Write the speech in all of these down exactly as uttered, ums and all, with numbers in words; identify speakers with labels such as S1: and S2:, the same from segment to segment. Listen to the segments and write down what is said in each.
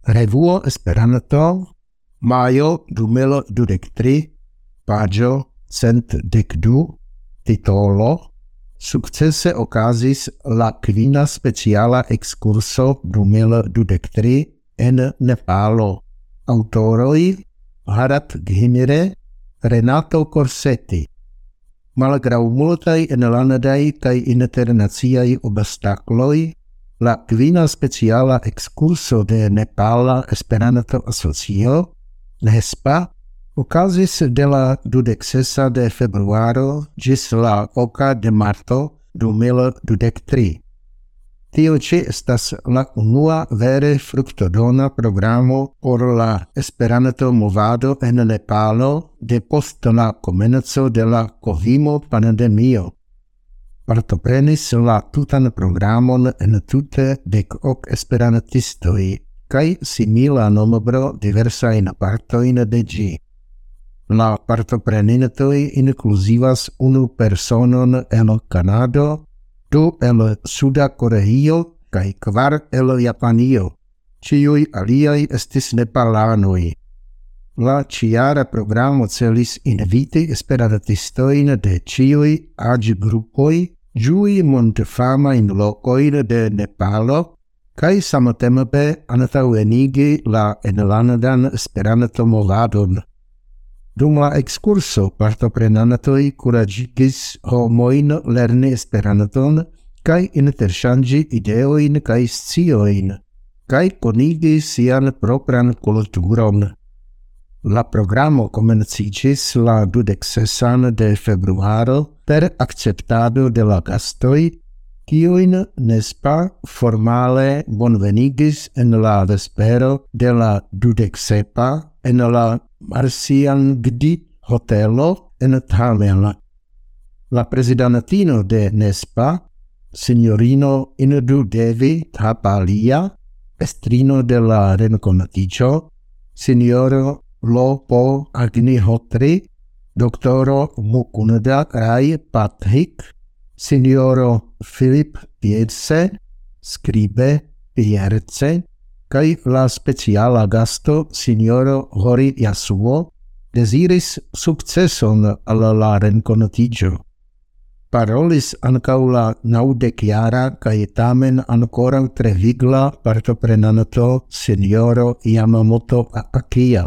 S1: Revuo Esperanto majo du mil dudek tri paĝo cent dek du titolo Sukcese okazis la kvina speciala ekskurso du mil dudek tri en Nepalo. Aŭtoroj Harat Ghimire, Renato Corsetti. Malgraŭ multaj enlandaj kaj internaciaj obstakloj, la kvina speciala ekskurso de Nepala Esperanto-Asocio (NESPA) okazis de la dudek sesa de februaro ĝis la oka de marto du mil dudek tri. Tio ĉi estas la unua vere fruktodona programo por la Esperanto-movado en Nepalo depost la komenco de la Kovimo-pandemio. Partoprenis la tutan programon entute dek ok esperantistoj kaj simila nombro diversajn partojn de ĝi. La partoprenintoj inkluzivas unu personon el Kanado, du el Suda Koreio kaj kvar el Japanio. Ĉiuj aliaj estis nepalanoj. La ĉiara programo celis inviti esperantistojn de ĉiuj aĝgrupoj ĝui montfamajn lokojn de Nepalo kaj samtempe antaŭenigi la enlandan Esperanto-movadon. Dum la ekskurso partoprenantoj kuraĝigis homojn lerni Esperanton kaj interŝanĝi ideojn kaj sciojn, kaj konigi sian propran kulturon. La programo komenciĝis la dudek sesan de februaro per akceptado de la gastoj, kiujn NESPA formale bonvenigis en la vespero de la dudek sepa en la Marciangdi hotelo en Tamela. La presidentino de NESPA, signorino Indu Devi Tapalia, estrino de la renkontiĝo, signoro Lopo Agnihotri, doktoro Mukunda Rai Pathik, signoro Philip Pierce, scribe Pierce, kaj la speciala gasto signoro Hori Yasuo deziris sukceson al la renkontiĝo. Parolis ankaŭ la naŭdekjara kaj tamen ankoraŭ tre vigla partoprenanto sinjoro Yamamoto Akia.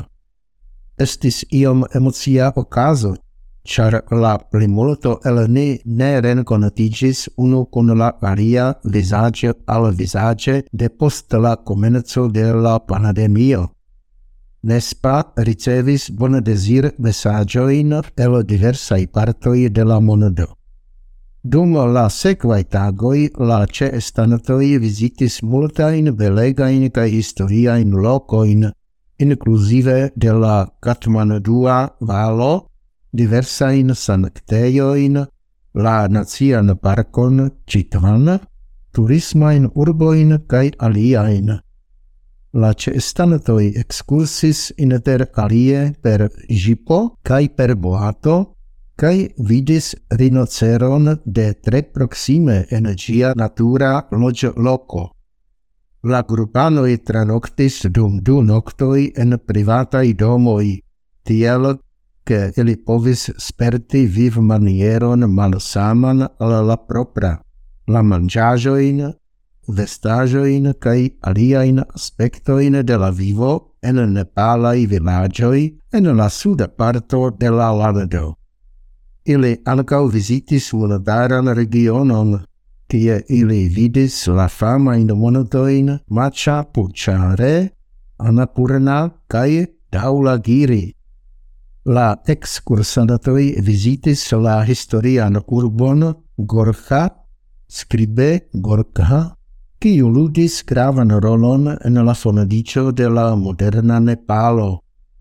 S1: Estis iom emocia okazo, ĉar la plimulto el ni ne renkontiĝis unu kun la alia vizaĝe al vizaĝe depost la komenco de la pandemio. NESPA ricevis bondezir-mesaĝojn el diversaj partoj de la mondo. Dum la sekvaj tagoj la ĉeestantoj vizitis multajn belegajn kaj historiajn lokojn, inkluzive de la Katmandua valo, diversajn sanktejojn, la nacian parkon Chitwan, turismajn urbojn kaj aliajn. La ĉeestantoj ekskursis inter alie per ĵipo kaj per boato kaj vidis rinoceron de tre proksime en ĝia natura loĝloko. La grupanoj tranoktis dum du noktoj en privataj domoj, tiel ke ili povis sperti vivmanieron malsaman al la propra, la manĝaĵojn, vestaĵojn kaj aliajn aspektojn de la vivo en nepalaj vilaĝoj en la suda parto de la lando. Ili ankaŭ vizitis montaran regionon, kie ili vidis la famajn montojn Macha Puchare, Annapurna kaj Dhaulagiri. La ekskursantoj vizitis la historian urbon Gorkha, skribe Gorkha, kiu ludis gravan rolon en la fondiĝo de la moderna Nepalo.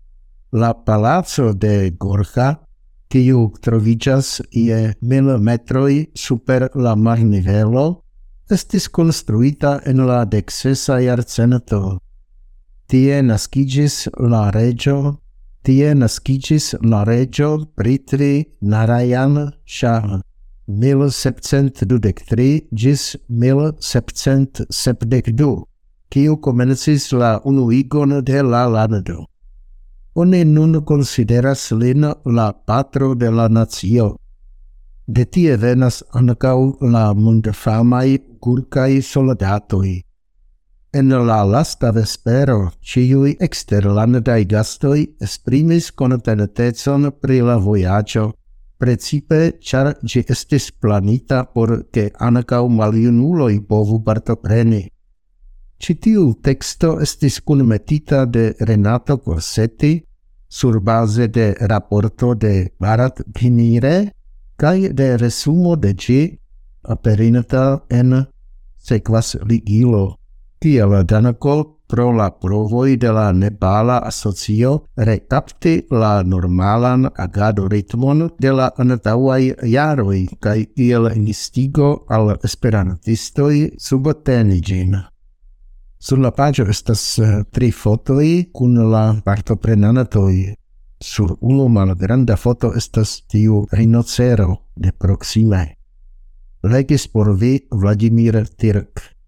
S1: La palaco de Gorkha, kiu troviĝas je mil metroj super la marnivelo, estis konstruita en la deksesa jarcento. Tie naskiĝis la reĝo Tie naskiĝis la reĝo Prithvi Narayan Shah mil sepcent dudek tri ĝis mil sepcent sepdek du, kiu komencis la unuigon de la lando. Oni nun consideras lin la patro de la nacio. De tie venas ankaŭ la mondfamaj gurkaj soldatoj. En la lasta vespero ĉiuj eksterlandaj gastoj esprimis kontentecon pri la vojaĝo, precipe ĉar ĝi estis planita por ke ankaŭ maljunuloj povu partopreni. Ĉi tiu teksto estis kunmetita de Renato Corsetti surbaze de raporto de Bharat Bhinire kaj de resumo de ĝi aperinta en sekvas ligilo. Kiel danko pro la provoj de la Nepala Asocio rekapti la normalan agado-ritmon de la antaŭaj jaroj kaj kiel instigo al esperantistoj subteni ĝin. Sur la paĝo estas tri fotoj kun la partoprenantoj. Sur unu malgranda foto estas tiu rinocero de proksime. Legis por vi Vladimir Tirk.